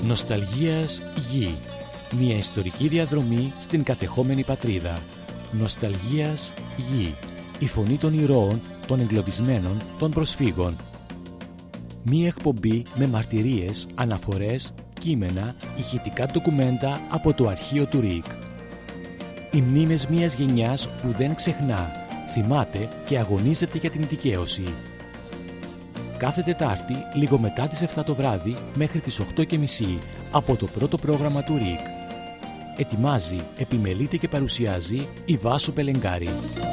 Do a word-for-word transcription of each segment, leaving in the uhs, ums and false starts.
Νοσταλγίας γη. Μια ιστορική διαδρομή στην κατεχόμενη πατρίδα. Νοσταλγίας γη. Η φωνή των ηρώων, των εγκλωβισμένων, των προσφύγων. Μια εκπομπή με μαρτυρίες, αναφορές, κείμενα, ηχητικά ντοκουμέντα από το αρχείο του ΡΙΚ. Οι μνήμες μιας γενιάς που δεν ξεχνά, θυμάται και αγωνίζεται για την δικαίωση. Κάθε Τετάρτη, λίγο μετά τις εφτά το βράδυ, μέχρι τις οκτώ και μισή, από το πρώτο πρόγραμμα του ΡΙΚ. Ετοιμάζει, επιμελείται και παρουσιάζει η Βάσο Πελεγκάρη.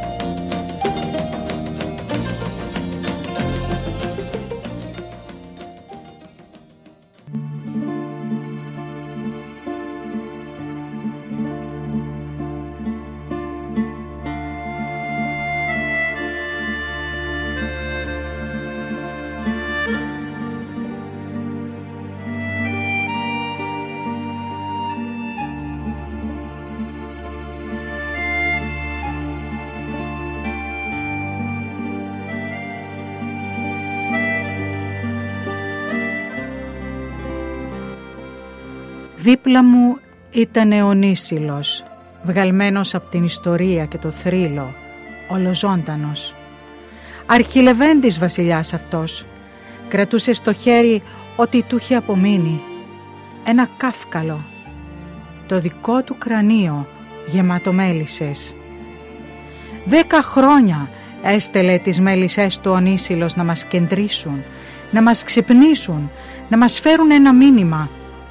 Δίπλα μου ήταν ο Ονίσιλος, βγαλμένος από την ιστορία και το θρύλο, ολοζώντανος. Αρχιλεβέντης βασιλιάς αυτός, κρατούσε στο χέρι ό,τι του είχε απομείνει. Ένα κάφκαλο, το δικό του κρανίο γεμάτο μέλισσες. Δέκα χρόνια έστελε τις μέλισσές του Ονίσιλος να μας κεντρήσουν, να μας ξυπνήσουν, να μας φέρουν ένα μήνυμα.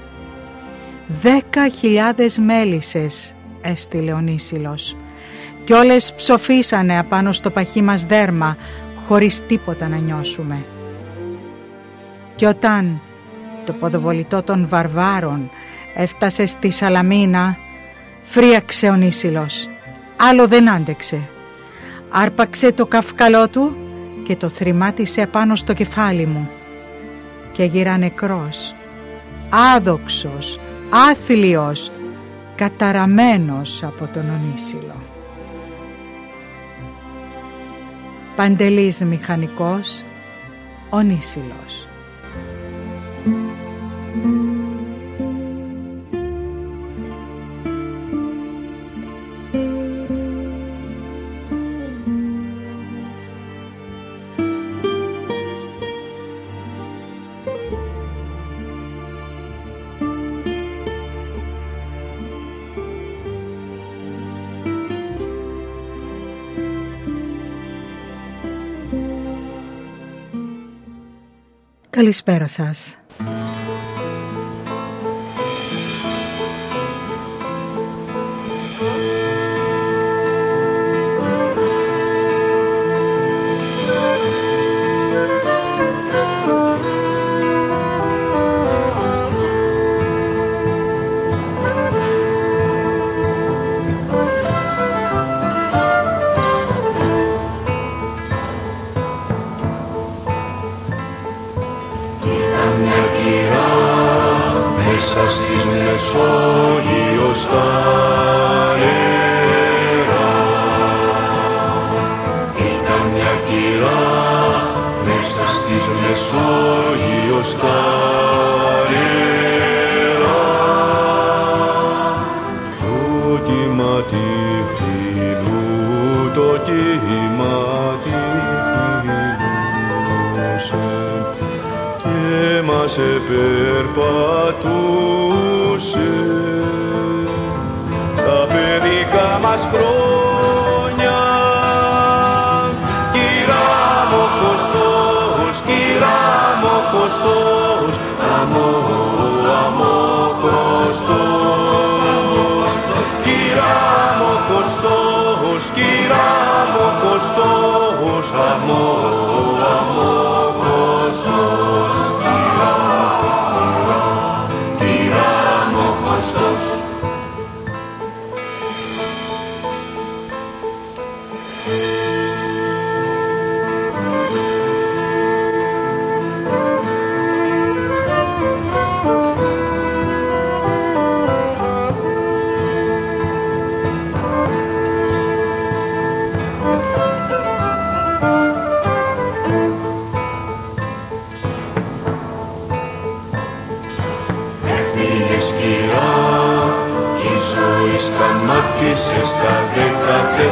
Δέκα χιλιάδες μέλισσες έστειλε ο Ονίσιλος κι όλες ψοφήσανε απάνω στο παχύ μας δέρμα χωρίς τίποτα να νιώσουμε. Και όταν το ποδοβολητό των βαρβάρων έφτασε στη Σαλαμίνα, φρίαξε ο Ονίσιλος, άλλο δεν άντεξε. Άρπαξε το καυκαλό του και το θρημάτισε απάνω στο κεφάλι μου και γύρα νεκρός, άδοξος, άθλιος, καταραμένος από τον Ονίσιλο. Παντελής μηχανικός, Ονίσιλος. Καλησπέρα σας.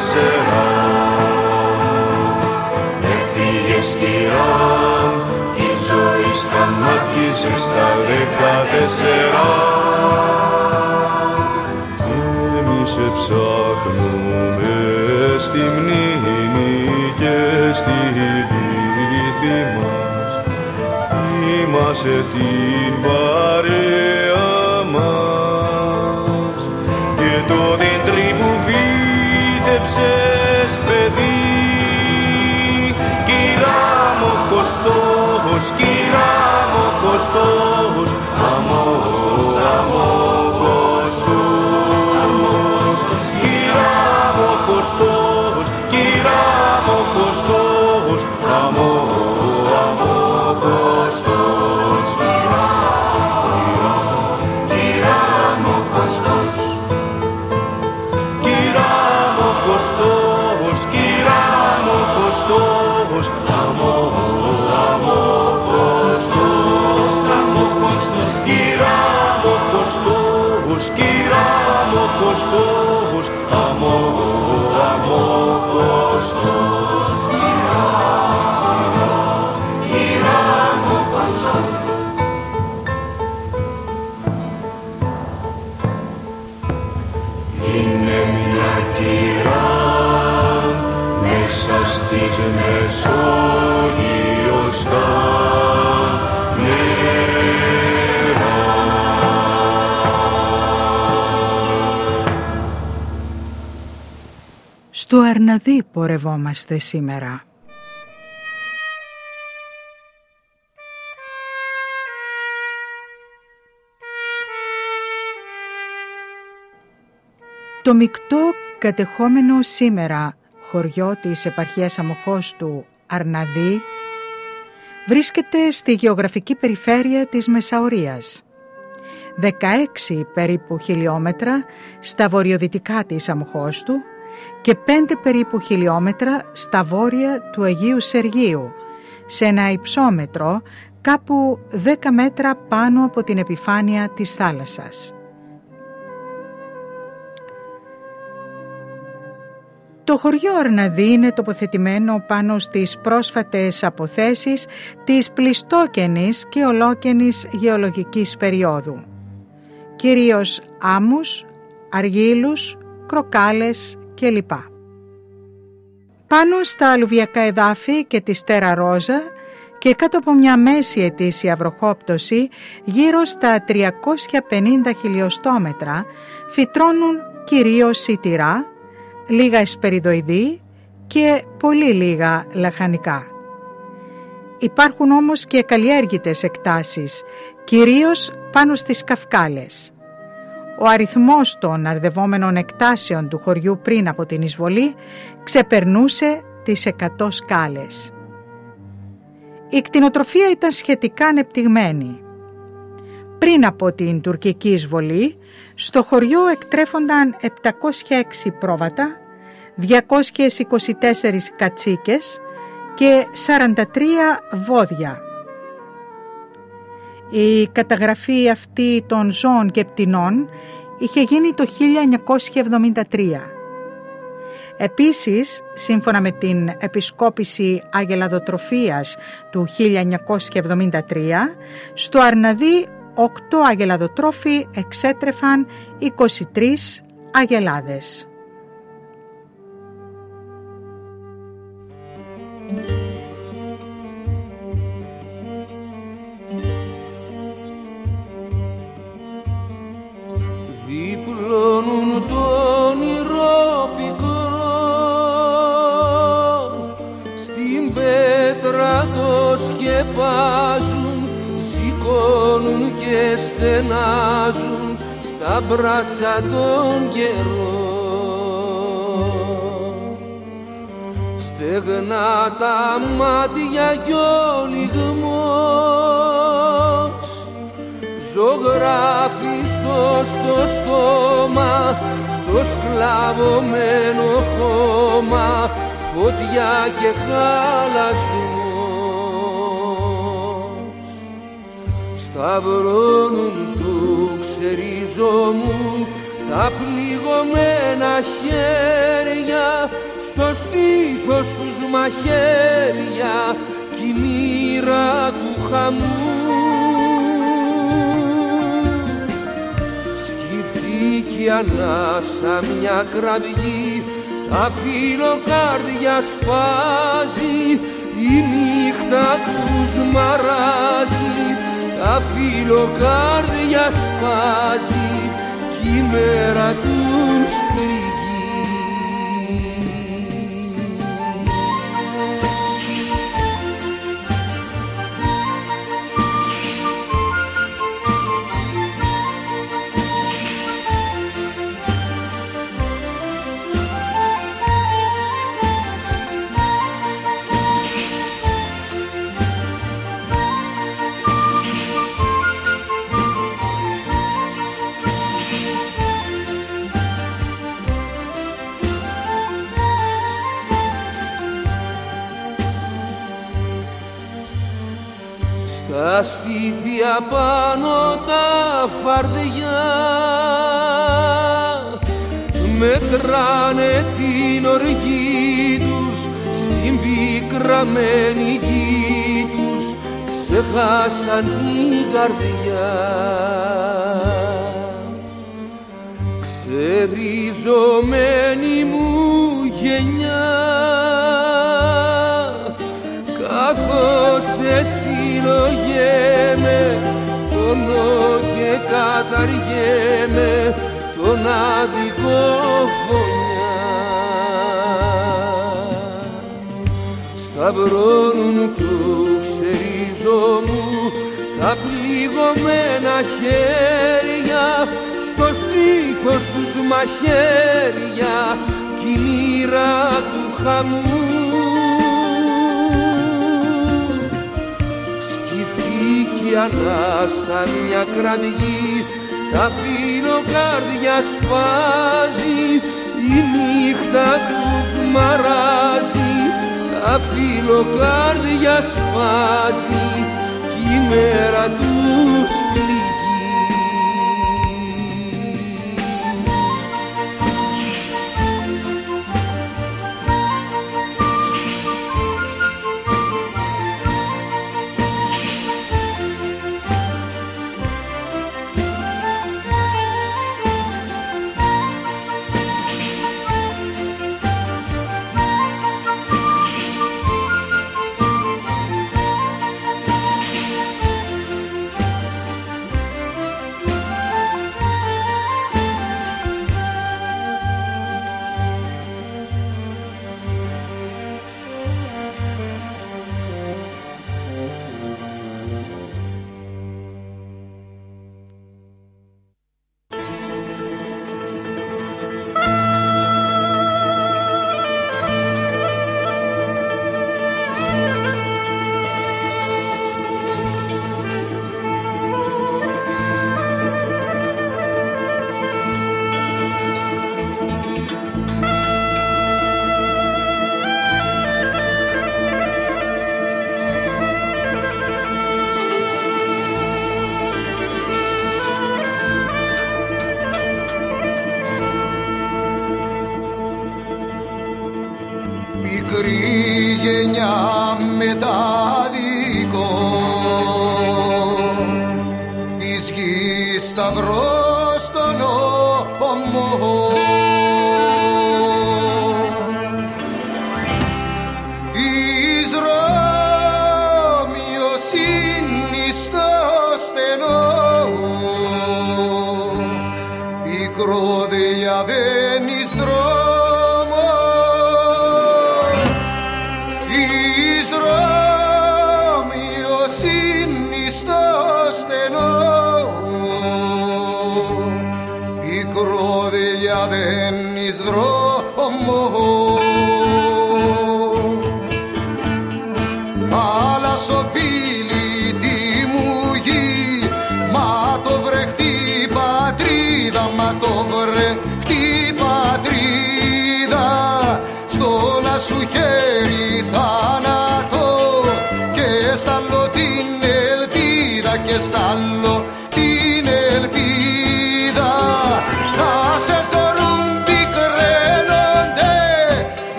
δεκατέσσερα. Έφυγες κυρά κι η ζωή σταμάτησε στα δεκατέσσερα. Εμείς σε ψάχνουμε στη μνήμη και στη λύθη μας. Θυμάσαι την παρέα μας και το δέντρι που φύτεψες παιδί. Κυρά μου χωστός, κυρά μου χωστός, αμός, αμόχωστος. Κυρά μου χωστός, κυρά μου χωστός, αμός, αμόχωστος. Κυρά, κυρά, κυρά μου χωστός. Κυρά μου χωστός, κυρά μου χωστός, αμός, αμόχωστος. Κυρά μου χωστός, κυρά μου χωστός, αμός, αμόχωστος. Κυρά, κυρά, κυρά μου χωστός. Είναι μια κυρά μέσα στις Μεσόγειος τα νερά. Στο Αρναδί πορευόμαστε σήμερα. Το μεικτό κατεχόμενο σήμερα χωριό της επαρχίας Αμοχώστου Αρναδί βρίσκεται στη γεωγραφική περιφέρεια της Μεσαωρίας, δεκαέξι περίπου χιλιόμετρα στα βορειοδυτικά της Αμοχώστου και πέντε περίπου χιλιόμετρα στα βόρεια του Αγίου Σεργίου, σε ένα υψόμετρο κάπου δέκα μέτρα πάνω από την επιφάνεια της θάλασσας. Το χωριό Αρναδί είναι τοποθετημένο πάνω στις πρόσφατες αποθέσεις της πλειστόκενης και ολόκενης γεωλογικής περίοδου, κυρίως άμμους, αργύλους, κροκάλες κλπ. Πάνω στα αλουβιακά εδάφη και τη στέρα Ρόζα και κάτω από μια μέση ετήσια βροχόπτωση γύρω στα τριακόσια πενήντα χιλιοστόμετρα φυτρώνουν κυρίως σιτηρά, λίγα εσπεριδοειδή και πολύ λίγα λαχανικά. Υπάρχουν όμως και καλλιέργητες εκτάσεις, κυρίως πάνω στις καυκάλες. Ο αριθμός των αρδευόμενων εκτάσεων του χωριού πριν από την εισβολή ξεπερνούσε τις εκατό σκάλες. Η κτηνοτροφία ήταν σχετικά ανεπτυγμένη. Πριν από την τουρκική εισβολή, στο χωριό εκτρέφονταν επτακόσια έξι πρόβατα, διακόσιες είκοσι τέσσερις κατσίκες και σαράντα τρία βόδια. Η καταγραφή αυτή των ζώων και πτηνών είχε γίνει το χίλια εννιακόσια εβδομήντα τρία. Επίσης, σύμφωνα με την επισκόπηση αγελαδοτροφίας του χίλια εννιακόσια εβδομήντα τρία, στο Αρναδί οκτώ αγελαδοτρόφοι εξέτρεφαν είκοσι τρεις αγελάδες. Διπλώνουν το όνειρο πικρό, στην πέτρα το σκεπάζουν, σηκώνουν και στενάζουν στα μπράτσα τον καιρό. Στεγνά τα μάτια κι ο λιγμός ζωγράφει στο, στο στόμα, στο σκλαβωμένο χώμα, φωτιά και χαλασμός. Σταυρώνουν του ξερίζομου τα πληγωμένα χέρια στο στήθος τους μαχαίρια κι η μοίρα του χαμού. Σκυφτή ανάσα μια κραυγή, τα φιλοκάρδια σπάζει, η νύχτα τους μαράζει, τα φιλοκάρδια σπάζει κι η μέρα τους πληγεί. Τα στήθια πάνω τα φαρδιά μετράνε την οργή τους, στην πικραμένη γη τους ξεχάσαν την καρδιά. Ξεριζωμένη μου γενιά, καθώς εσυλλογέμαι, πονώ και καταργέμαι τον άδικο φωνιά. Σταυρώνουν του ξερίζωμου τα πληγωμένα χέρια, στο στήθος τους μαχαίρια κι η μοίρα του χαμού. Κι ανάσα μια κραυγή, τα φιλοκάρδια σπάζει, η νύχτα τους μαράζει, τα φιλοκάρδια σπάζει κι η μέρα τους πληγεί. Μικρή γενιά μετάδικο της γης σταυρός στον ώμο, εις Ρώμιος είναι στο στενό, πικρό διαβαίνεις δρόμο. Ρώμιος είναι στο στενό,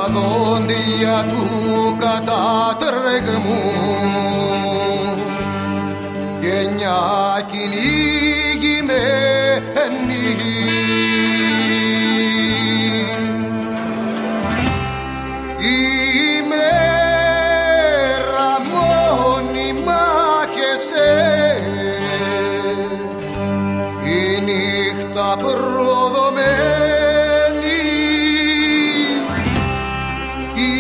δόντια του κατάτρεγμού γενιά κυνηγημένη. Η μέρα μόνιμα χεσέ, η νύχτα προδομένη, η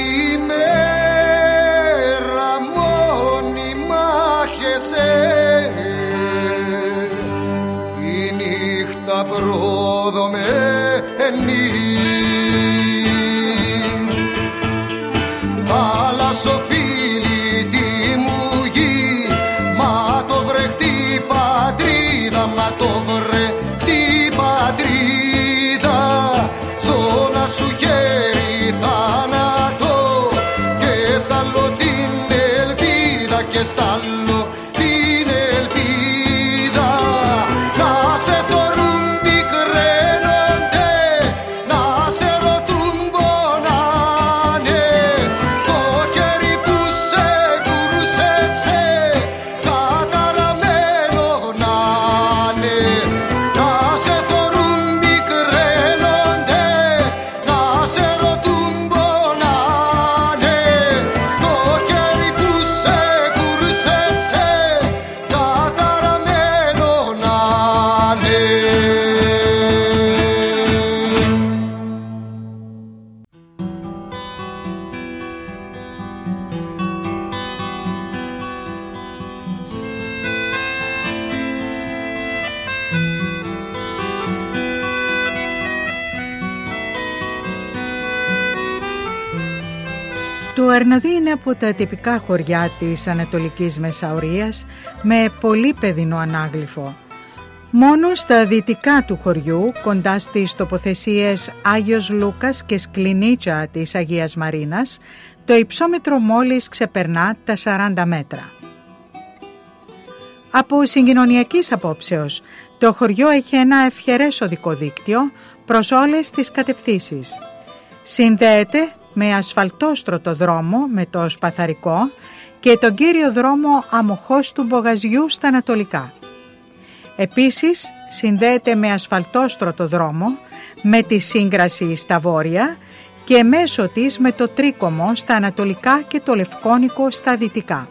μέρα μόνιμα χεσέ, η νύχτα προδομένη. Θάλασσοφίλη τη μου γη, μα το βρεχτή πατρίδα, μα το βρεχτή πατρίδα, στο να σου χέρι θάνατο και σταλώ την ελπίδα, και σταλώ την ελπίδα. Να σε θωρούν πικραίνονται, να σε ρωτούν πονάνε, το χέρι που σε κουρούσεψε καταραμένο να είναι. Να σε θωρούν πικραίνονται, να σε ρωτούν πονάνε, το χέρι που σε κουρούσεψε καταραμένο να είναι. Το Αρναδί είναι από τα τυπικά χωριά της Ανατολικής Μεσαωρίας με πολύ παιδινό ανάγλυφο. Μόνο στα δυτικά του χωριού, κοντά στις τοποθεσίες Άγιος Λούκας και Σκλινίτσα της Αγίας Μαρίνας, το υψόμετρο μόλις ξεπερνά τα σαράντα μέτρα. Από συγκοινωνιακής απόψεως, το χωριό έχει ένα ευχερές οδικό δίκτυο προς όλες τις κατευθύνσεις. Συνδέεται με ασφαλτόστρωτο δρόμο με το Σπαθαρικό και τον κύριο δρόμο Αμοχώς του Μπογαζιού στα ανατολικά. Επίσης συνδέεται με ασφαλτόστρωτο δρόμο με τη Σύγκραση στα βόρεια και μέσω της με το Τρίκομο στα ανατολικά και το Λευκόνικο στα δυτικά.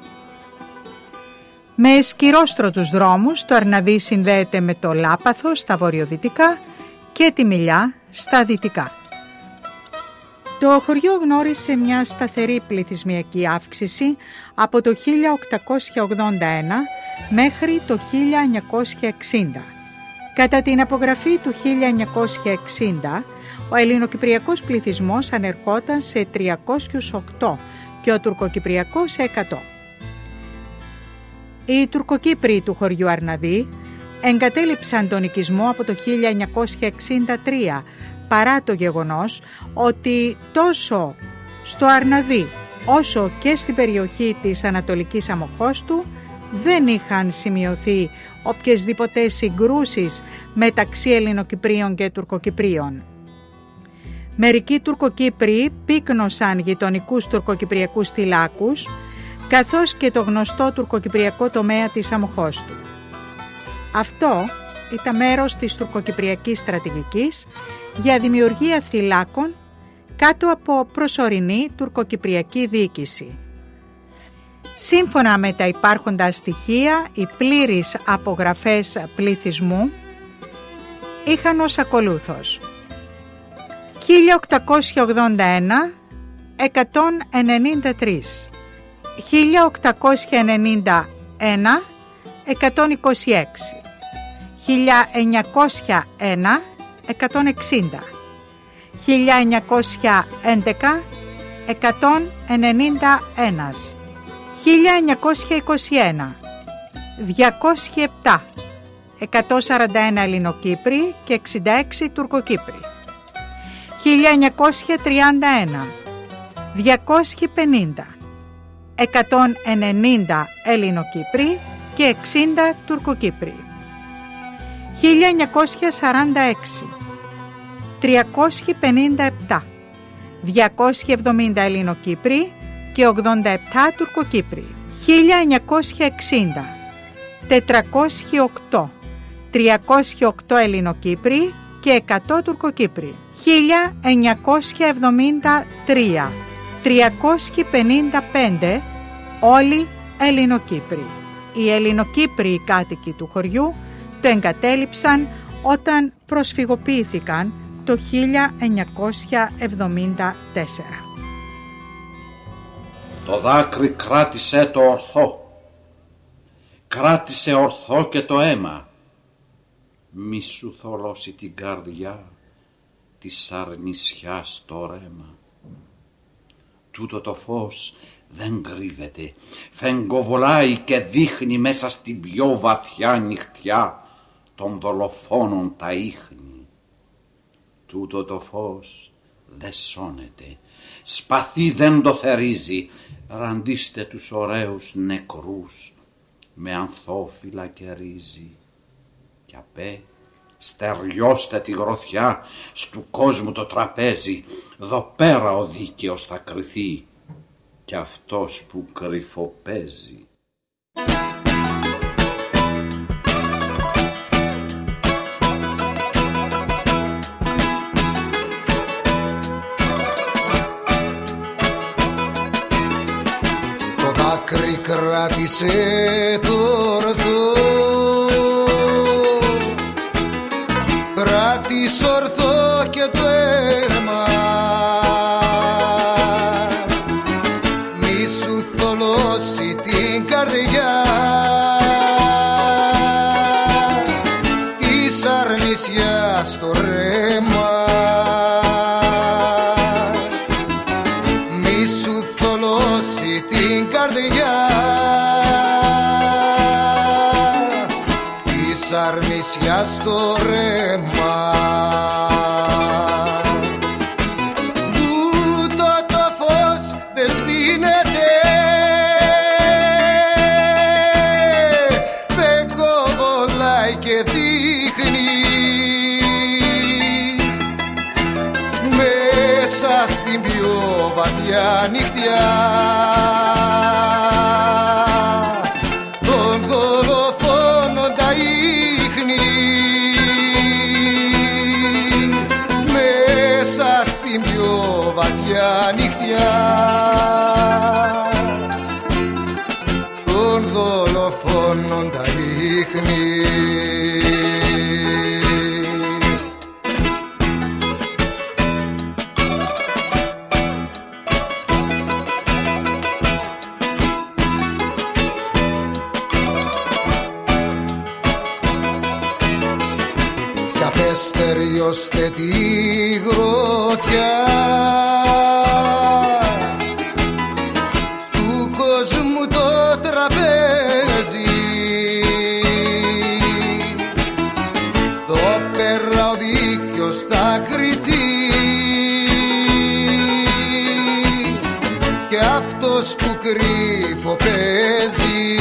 Με σκυρόστρωτους δρόμους το Αρναδί συνδέεται με το Λάπαθο στα βορειοδυτικά και τη Μιλιά στα δυτικά. Το χωριό γνώρισε μια σταθερή πληθυσμιακή αύξηση από το χίλια οκτακόσια ογδόντα ένα μέχρι το χίλια εννιακόσια εξήντα. Κατά την απογραφή του χίλια εννιακόσια εξήντα, ο ελληνοκυπριακός πληθυσμός ανερχόταν σε τριακόσιους οκτώ και ο τουρκοκυπριακός σε εκατό. Οι Τουρκοκύπροι του χωριού Αρναδί εγκατέλειψαν τον οικισμό από το χίλια εννιακόσια εξήντα τρία, παρά το γεγονός ότι τόσο στο Αρναδί όσο και στην περιοχή της Ανατολικής Αμοχώστου δεν είχαν σημειωθεί οποιασδήποτε συγκρούσεις μεταξύ Ελληνοκυπρίων και Τουρκοκυπρίων. Μερικοί Τουρκοκύπροι πύκνωσαν γειτονικούς τουρκοκυπριακούς θυλάκους, καθώς και το γνωστό τουρκοκυπριακό τομέα της Αμοχώστου. Αυτό ήταν μέρος της τουρκοκυπριακής στρατηγικής για δημιουργία θυλάκων κάτω από προσωρινή τουρκοκυπριακή διοίκηση. Σύμφωνα με τα υπάρχοντα στοιχεία, οι πλήρεις απογραφές πληθυσμού είχαν ως ακολούθως: χίλια οκτακόσια ογδόντα ένα, εκατόν ενενήντα τρία, χίλια οκτακόσια ενενήντα ένα, εκατόν είκοσι έξι, χίλια εννιακόσια ένα, εκατόν εξήντα, χίλια εννιακόσια έντεκα, εκατόν ενενήντα ένα, χίλια εννιακόσια είκοσι ένα, διακόσια επτά, εκατόν σαράντα ένα Ελληνοκύπροι και εξήντα έξι Τουρκοκύπροι, χίλια εννιακόσια τριάντα ένα, διακόσια πενήντα, εκατόν ενενήντα Ελληνοκύπροι και εξήντα Τουρκοκύπροι, χίλια εννιακόσια σαράντα έξι, τριακόσια πενήντα επτά, διακόσιοι εβδομήντα Ελληνοκύπροι και ογδόντα επτά Τουρκοκύπροι. χίλια εννιακόσια εξήντα τετρακόσιοι οκτώ, τριακόσιοι οκτώ Ελληνοκύπροι και εκατό Τουρκοκύπροι. χίλια εννιακόσια εβδομήντα τρία τριακόσιοι πενήντα πέντε όλοι Ελληνοκύπροι. Οι Ελληνοκύπριοι κάτοικοι του χωριού το εγκατέλειψαν όταν προσφυγοποιήθηκαν το χίλια εννιακόσια εβδομήντα τέσσερα. Το δάκρυ κράτησε το ορθό, κράτησε ορθό και το αίμα. Μη σου θολώσει την καρδιά της αρνησιάς το ρέμα. Τούτο το φως δεν κρύβεται, φεγγοβολάει και δείχνει μέσα στην πιο βαθιά νυχτιά των δολοφόνων τα ίχνη. Τούτο το φως δεν σώνεται, σπαθί δεν το θερίζει. Ραντίστε τους ωραίους νεκρούς με ανθόφυλλα και ρύζι. Κι απέ στεριώστε τη γροθιά στου κόσμου το τραπέζι. Δω πέρα ο δίκαιος θα κριθεί κι αυτός που κρυφοπαίζει. Το δάκρυ κράτησε το ορθό, κράτησε ορθό και το αίμα. Μη σου θολώσει την καρδιά της αρνησιάς το ρέμα. Μη σου θολώσει την καρδιά της αρνησιάς το ρέμα. Τούτο το φως δεν σβήνεται, δεν κοβολάει και δείχνει μέσα στην πιο βαθιά νυχτιά των δολοφόνων τα ίχνη. Μέσα στην πιο βαθιά νυχτιά των δολοφόνων τα ίχνη. Κι απέστεριώστε τη γροθιά στου κόσμου το τραπέζι. Εδώ πέρα ο δίκαιος θα κριθεί κι αυτός που κρυφοπαίζει.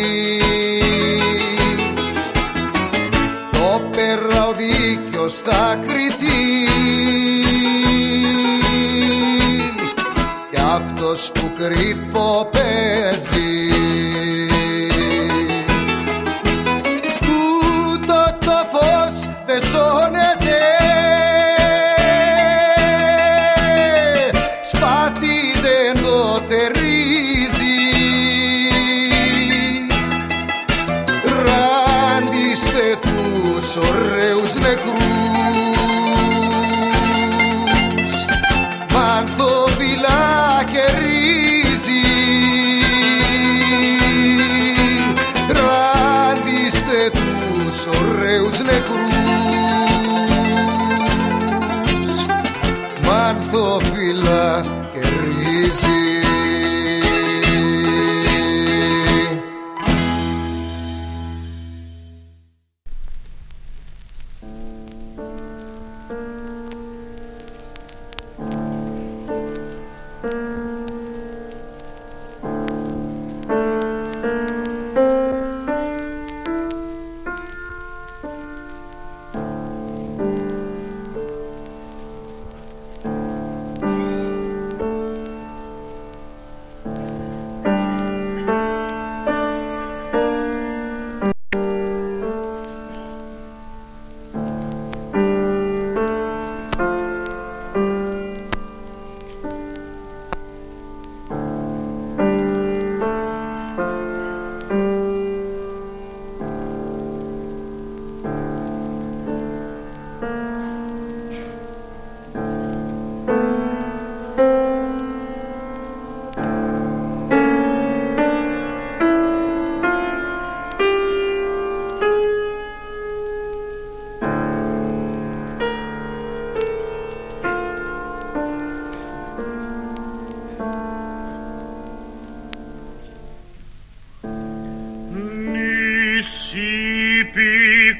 Εδώ πέρα ο δίκαιος θα κριθεί κι αυτός που κρυφοπαίζει. Τούτο το φως δεν σώνεται, σπάθη δεν το θερίζει. Ράντιστε τους ωραίους νεκρούς, μανθόφυλλα και ρύζι. Ράντιστε τους ωραίους νεκρούς, μανθόφυλλα και ρύζι.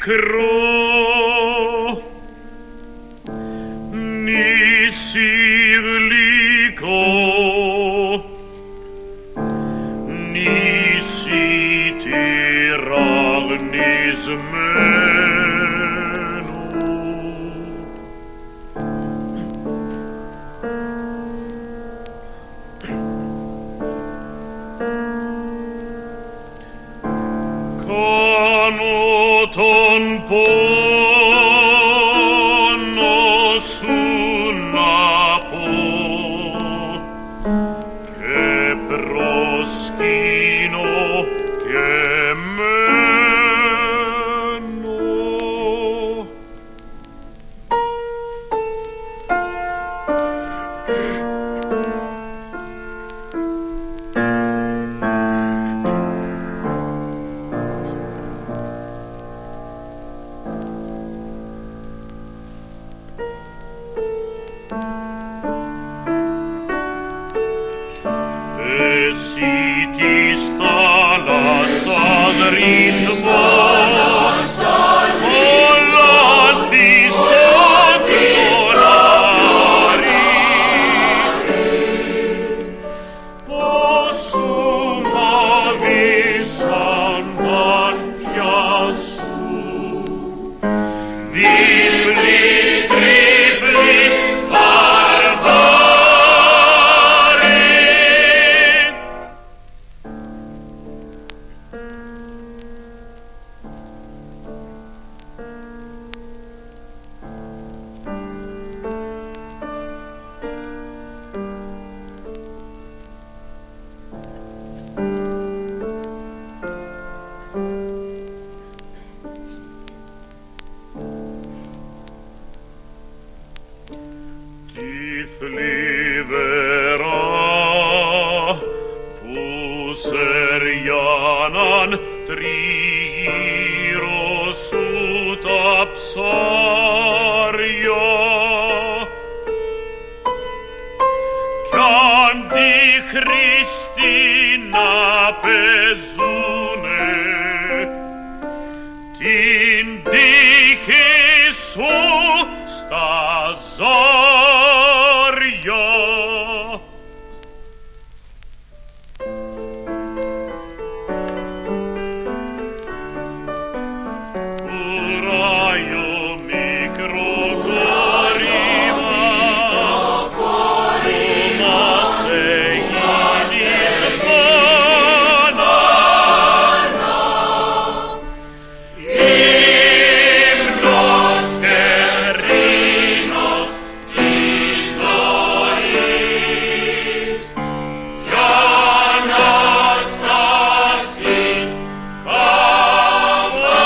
μικρό νησί γλυκό, νησί τυραγνισμένο. Κάνω τον πόνο σου να πω και προσκύνω και μένω. Εσύ της θάλασσας ρυθμός, ολάθης στον κολάρι, πως σου μάδισαν μάτια σου, διπλή, τριπλή, τη θλιβερά που σεριάναν τριγύρω σου τα ψάρια κι αντιχρίστοι να παίζουνε την τύχη σου στα ζάρια. Ουράγιο μικρό κορί μας, που μας έγινες μάνα, ύμνος και ρήνος της ζωής κι Αναστάσης Καμάρα.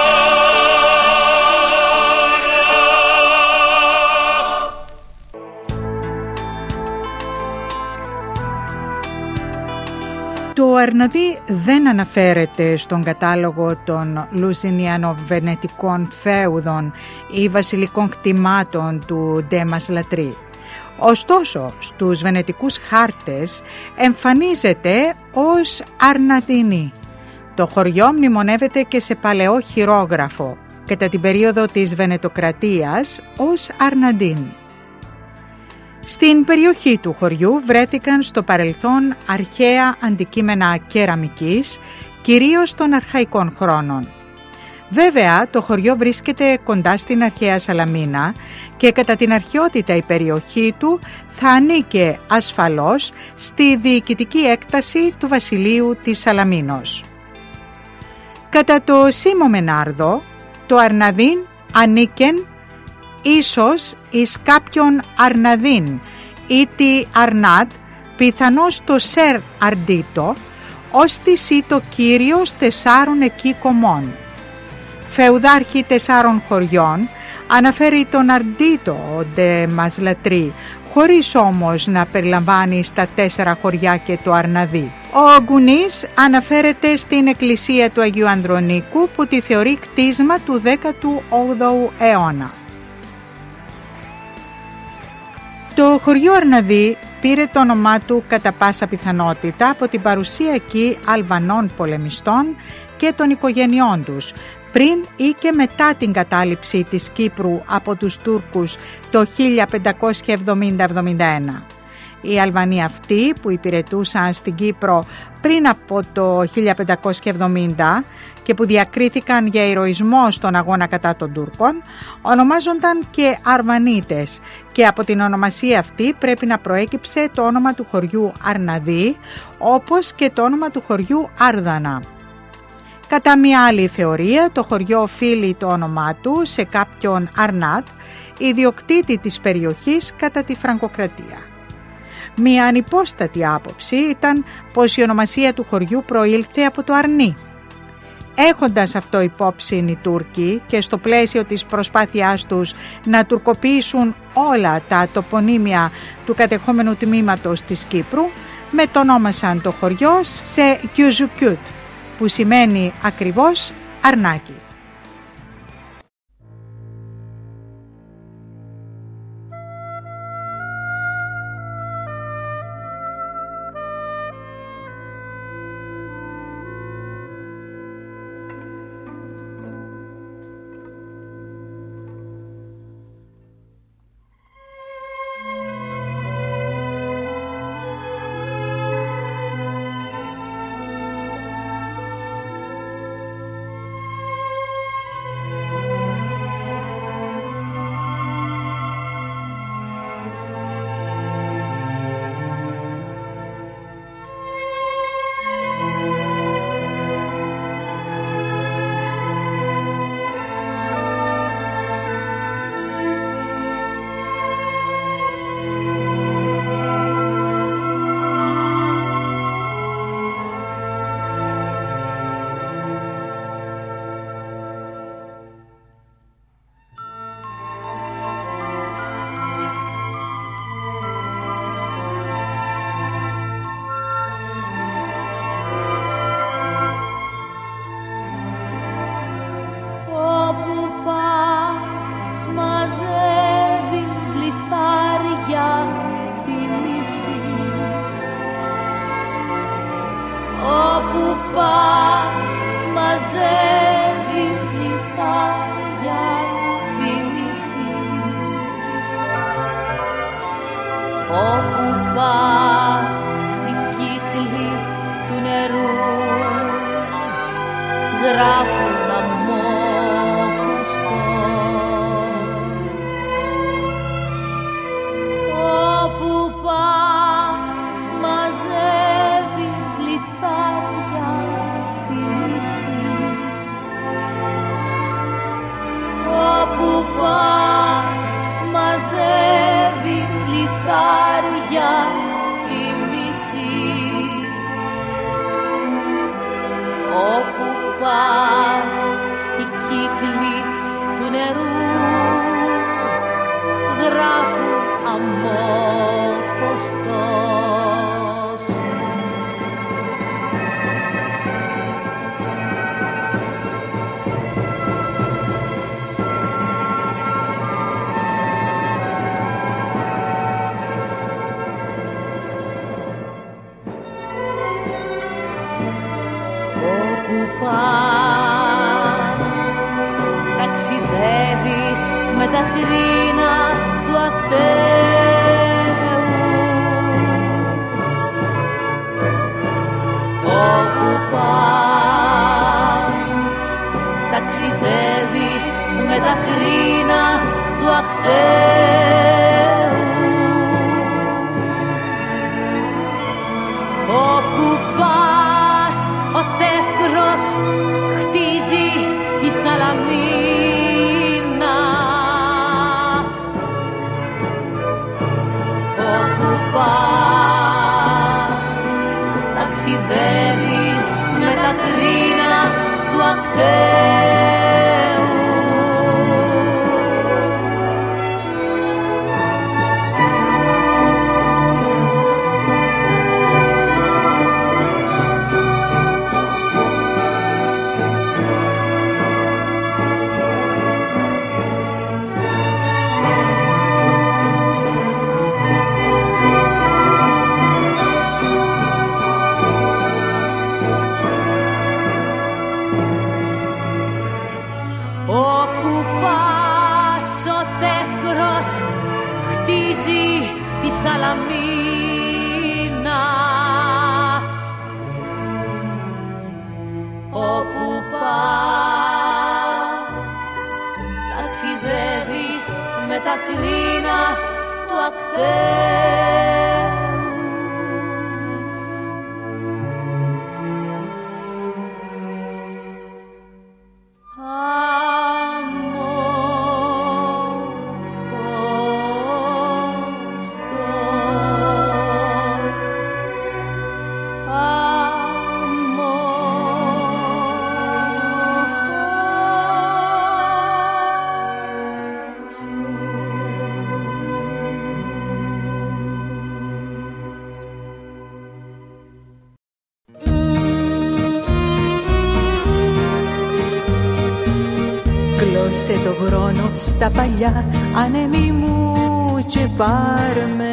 Το Αρναδί δεν αναφέρεται στον κατάλογο των Λουζινιανοβενετικών φέουδων ή βασιλικών κτημάτων του Ντε Μασλατρί. Ωστόσο, στους βενετικούς χάρτες εμφανίζεται ως Αρναδίνη. Το χωριό μνημονεύεται και σε παλαιό χειρόγραφο, κατά την περίοδο της Βενετοκρατίας ως Αρναντίν. Στην περιοχή του χωριού βρέθηκαν στο παρελθόν αρχαία αντικείμενα κεραμικής, κυρίως των αρχαϊκών χρόνων. Βέβαια, το χωριό βρίσκεται κοντά στην αρχαία Σαλαμίνα και κατά την αρχαιότητα η περιοχή του θα ανήκε ασφαλώς στη διοικητική έκταση του βασιλείου της Σαλαμίνος. Κατά το Σίμω Μενάρδο, το Αρναδίν ανήκεν ίσως εις κάποιον Αρναδίν ή τη Αρνάτ, πιθανώς το Σερ Αρντίτο, ως της ή το κύριος τεσσάρων εκεί κομμών. Φεουδάρχη τεσσάρων χωριών, αναφέρει τον Αρντίτο ο Ντε Μασλατρί, χωρίς όμως να περιλαμβάνει στα τέσσερα χωριά και το Αρναδί. Ο Γκουνής αναφέρεται στην εκκλησία του Αγίου Ανδρονίκου που τη θεωρεί κτίσμα του δέκατου όγδοου αιώνα. Το χωριό Αρναδί πήρε το όνομά του κατά πάσα πιθανότητα από την παρουσία εκεί Αλβανών πολεμιστών και των οικογενειών τους, πριν ή και μετά την κατάληψη της Κύπρου από τους Τούρκους το χίλια πεντακόσια εβδομήντα εβδομήντα ένα. Οι Αλβανοί αυτοί που υπηρετούσαν στην Κύπρο πριν από το χίλια πεντακόσια εβδομήντα και που διακρίθηκαν για ηρωισμό στον αγώνα κατά των Τούρκων ονομάζονταν και Αρβανίτες και από την ονομασία αυτή πρέπει να προέκυψε το όνομα του χωριού Αρναδί όπως και το όνομα του χωριού Άρδανα. Κατά μια άλλη θεωρία το χωριό οφείλει το όνομά του σε κάποιον Αρνάτ, ιδιοκτήτη της περιοχής κατά τη Φραγκοκρατία. Μια ανυπόστατη άποψη ήταν πως η ονομασία του χωριού προήλθε από το αρνί. Έχοντας αυτό υπόψη οι Τούρκοι και στο πλαίσιο της προσπάθειάς τους να τουρκοποιήσουν όλα τα τοπονύμια του κατεχόμενου τμήματος της Κύπρου, μετονόμασαν το χωριό σε Κιουζουκιούτ, που σημαίνει ακριβώς αρνάκι. Σε το χρόνο στα παλιά ανέμι μου και πάρ' με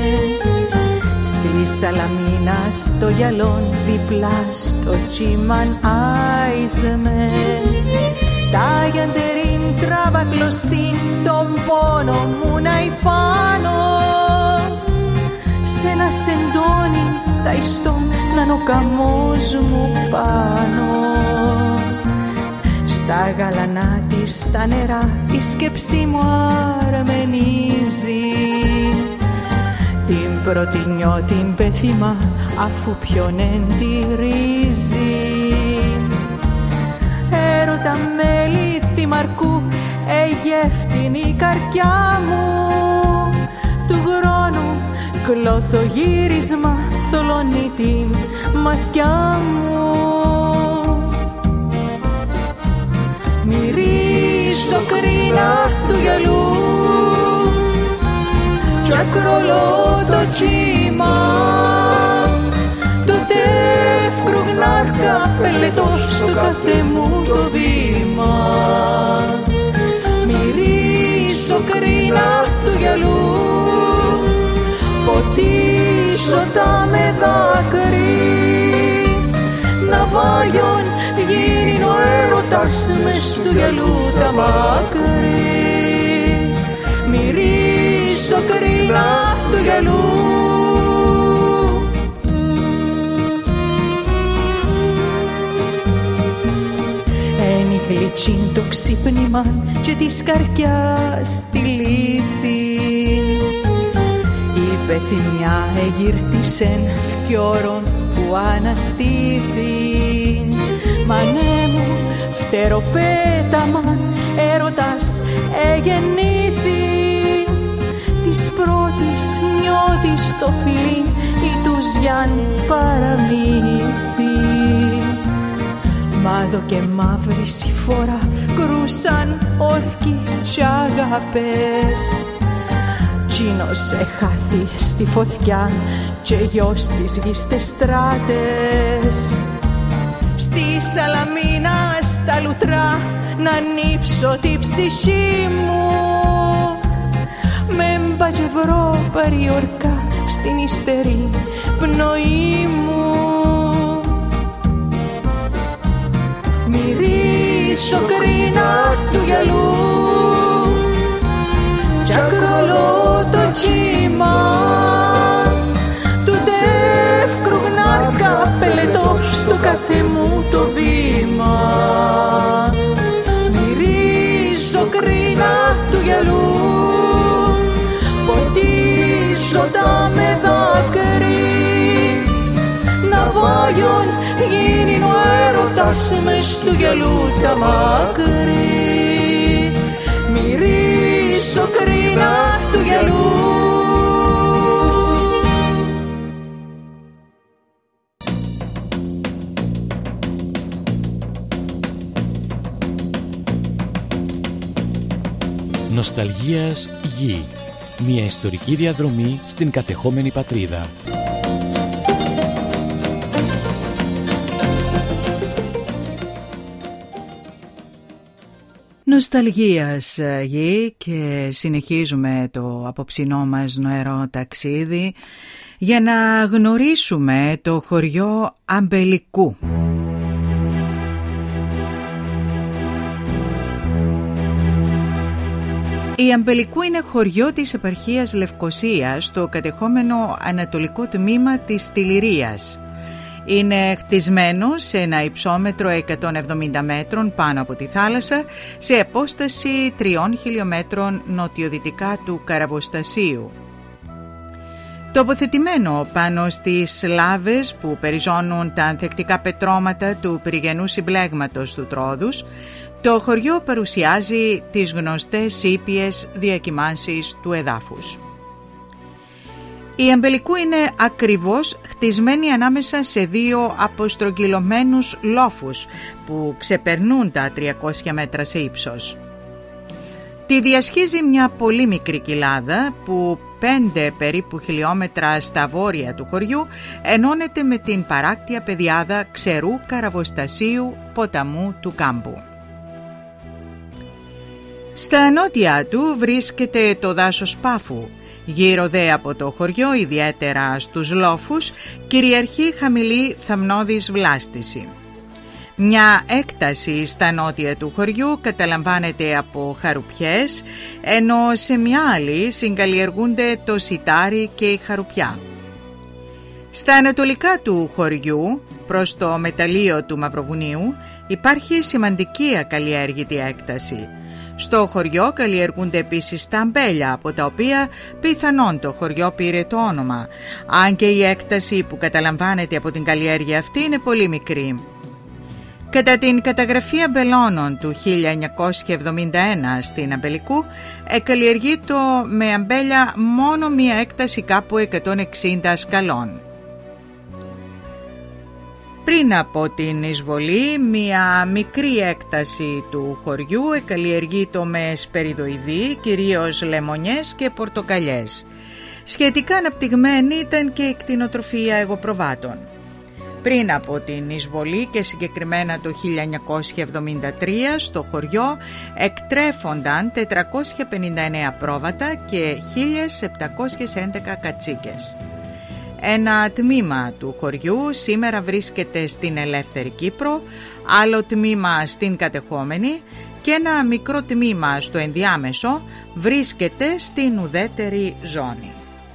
στη Σαλαμίνα στο γυαλόν διπλά στο τσίμαν άιζε τα γιαντερίν τράβα κλωστήν τον πόνο μου να υφάνω σε ένα σεντόνι τα ιστόν να είναι ο καμός μου πάνω. Στα γαλανά της τα νερά η σκέψη μου αρμενίζει την πρώτη νιώτην πέθυμα αφού ποιον εντυρίζει. Έρωτα μέλη θυμαρκού εγεύτην η καρδιά μου του χρόνου κλωθογύρισμα θολώνει την μαθιά μου. Μυρίζω κρίνα του γυαλού κι ακρολώ το κύμα το τεύκρου γνάρκα πελετός στο κάθε μου το βήμα. Μυρίζω κρίνα του γυαλού ποτίζω τα με δάκρυ ναυάγιον γίνει ο έρωτας μες του γυαλού τα μακρύ. Μυρίζω κρίνα του γυαλού. Εν η γλυτσίν το ξύπνημαν και της καρδιάς τη λύθη η πεθυμιά εγύρτησεν φκιόρον που αναστήθην. Μανέ μου φτεροπέταμαν έρωτας εγεννήθη της πρώτης νιώτης το φιλί ή τους γιαν παραμύθι. Μάδο και μαύρη συμφορά κρούσαν όρκοι κι αγάπες Τσίνος εχάθη στη φωτιά και γιος της γης τες στράτες. Στη Σαλαμίνα στα λουτρά να νύψω τη ψυχή μου με μπατζευρό παριορκά στην υστερή πνοή μου. Μυρίζω κρίνα του γυαλού κι ακρολώ το κύμα του τεύκρου γνάρκα πελετός στο κάθε μου το βήμα. Μυρίζω κρίνα του γυαλού ποτίζω τα με δάκρυ ναυάγιον γίνει ο έρωτας μες του γυαλού τα μακρύ. Μυρίζω κρίνα του γυαλού. Νοσταλγίας γη. Μια ιστορική διαδρομή στην κατεχόμενη πατρίδα. Νοσταλγίας γη και συνεχίζουμε το απόψινό μας νοερό ταξίδι για να γνωρίσουμε το χωριό Αμπελικού. Η Αμπελικού είναι χωριό της επαρχίας Λευκωσίας στο κατεχόμενο ανατολικό τμήμα της Στιλιρίας. Είναι χτισμένο σε ένα υψόμετρο εκατόν εβδομήντα μέτρων πάνω από τη θάλασσα σε απόσταση τριών χιλιόμετρων νοτιοδυτικά του Καραβοστασίου. Τοποθετημένο πάνω στις λάβες που περιζώνουν τα ανθεκτικά πετρώματα του πυρηνικού συμπλέγματος του Τρόδους, το χωριό παρουσιάζει τις γνωστές ήπιες διακυμάνσεις του εδάφους. Η Αμπελικού είναι ακριβώς χτισμένη ανάμεσα σε δύο αποστρογγυλωμένους λόφους που ξεπερνούν τα τριακόσια μέτρα σε ύψος. Τη διασχίζει μια πολύ μικρή κοιλάδα που πέντε περίπου χιλιόμετρα στα βόρεια του χωριού ενώνεται με την παράκτια πεδιάδα ξερού καραβοστασίου ποταμού του Κάμπου. Στα νότια του βρίσκεται το δάσος Πάφου. Γύρω δε από το χωριό, ιδιαίτερα στους λόφους, κυριαρχεί χαμηλή θαμνώδης βλάστηση. Μια έκταση στα νότια του χωριού καταλαμβάνεται από χαρουπιές, ενώ σε μια άλλη συγκαλλιεργούνται το σιτάρι και η χαρουπιά. Στα ανατολικά του χωριού, προς το μεταλλείο του Μαυροβουνίου, υπάρχει σημαντική ακαλλιέργητη έκταση. Στο χωριό καλλιεργούνται επίσης τα αμπέλια, από τα οποία πιθανόν το χωριό πήρε το όνομα, αν και η έκταση που καταλαμβάνεται από την καλλιέργεια αυτή είναι πολύ μικρή. Κατά την καταγραφή αμπελώνων του χίλια εννιακόσια εβδομήντα ένα στην Αμπελικού, εκαλλιεργείται με αμπέλια μόνο μία έκταση κάπου εκατόν εξήντα σκαλών. Πριν από την εισβολή, μία μικρή έκταση του χωριού εκαλλιεργείται με σπεριδοειδή, κυρίως λεμονιές και πορτοκαλιές. Σχετικά αναπτυγμένη ήταν και η κτηνοτροφία αιγοπροβάτων. Πριν από την εισβολή και συγκεκριμένα το χίλια εννιακόσια εβδομήντα τρία στο χωριό εκτρέφονταν τετρακόσια πενήντα εννέα πρόβατα και χίλια επτακόσιες έντεκα κατσίκες. Ένα τμήμα του χωριού σήμερα βρίσκεται στην ελεύθερη Κύπρο, άλλο τμήμα στην κατεχόμενη και ένα μικρό τμήμα στο ενδιάμεσο βρίσκεται στην ουδέτερη ζώνη.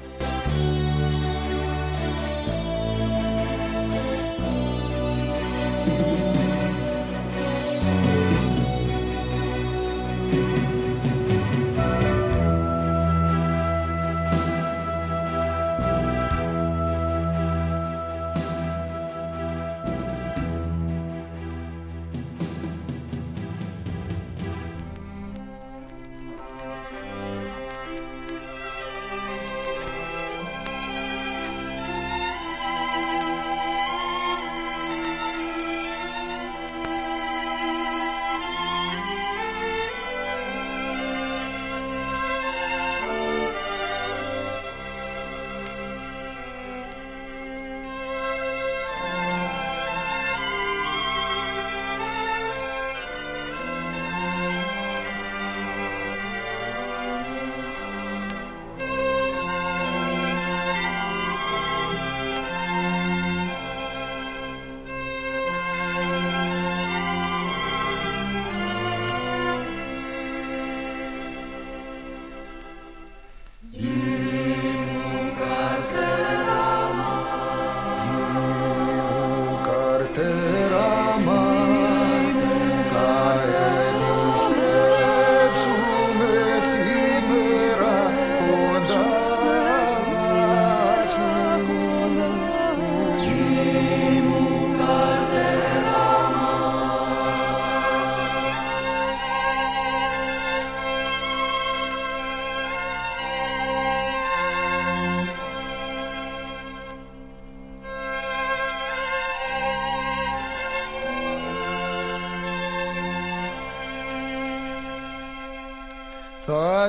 Θα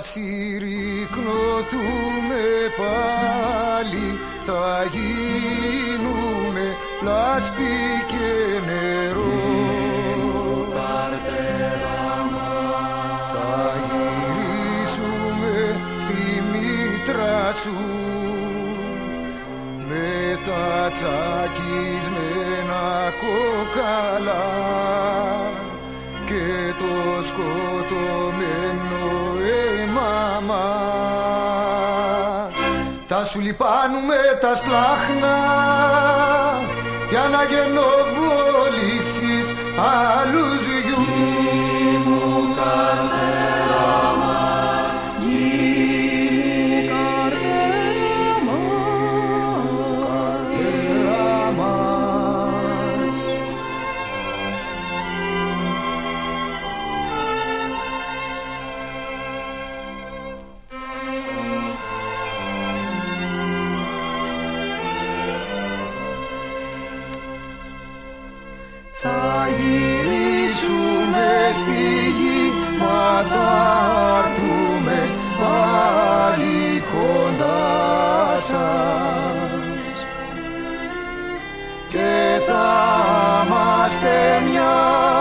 συρρυκνωθούμε πάλι, θα γίνουμε λάσπη και νερό. Θα γυρίσουμε στη μήτρα σου με τα τσακισμένα κόκαλα και το σκοτωμένο αίμα μας. Θα σου λιπάνουμε τα σπλάχνα για να γενοβολήσεις άλλους γιους. Γη μου καρδέρα μας, γη μου καρδέρα μας, γυρίσουμε στη γη, μα θα έρθουμε πάλι κοντά σας και θα είμαστε μια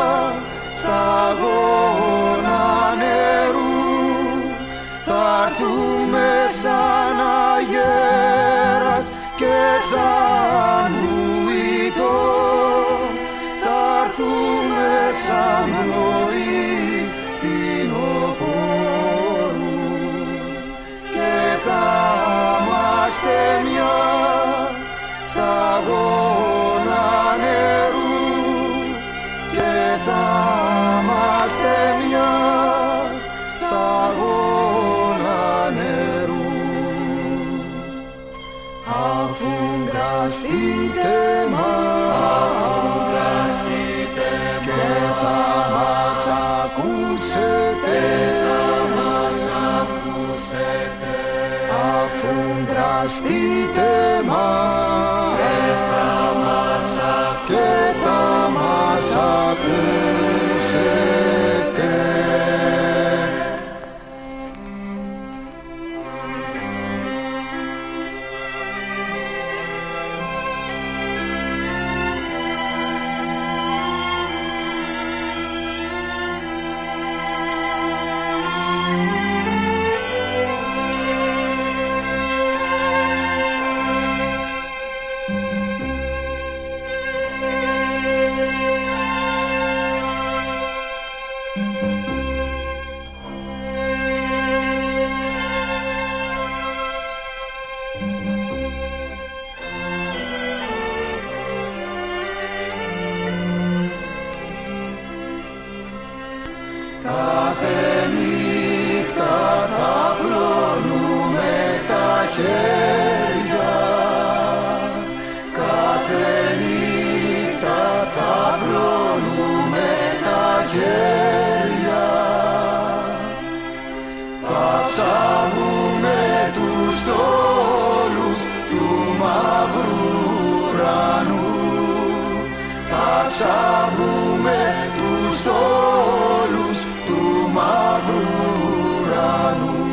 σταγόνα νερού, θα έρθουμε σαν αγέρας και σαν βουητό, θα έρθουμε σαν πνοή φθινοπόρου και θα είμαστε μια σταγόνα νερού και θα είμαστε μια σταγόνα νερού. Αφού γραστείτε μας και θα μας ακούσετε, αφού γραστείτε μας και θα μας ακούσετε. Κάθε νύχτα θα πλώνουμε τα χέρια, κάθε νύχτα θα πλώνουμε τα χέρια, θα ψαβούμε τους στόλους του μαύρου ουρανού, θα ψαβούμε τους στόλους του μαύρου ουρανού,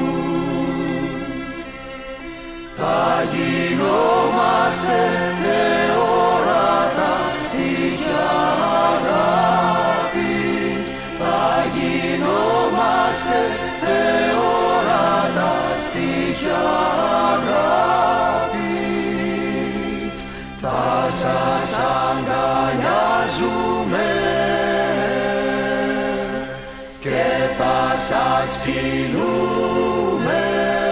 θα γινόμαστε θεόρατα στοιχεία αγάπης, θα γινόμαστε θεόρατα στοιχεία αγάπης, θα σας αγκαλιάζουμε και θα σας φιλούμε,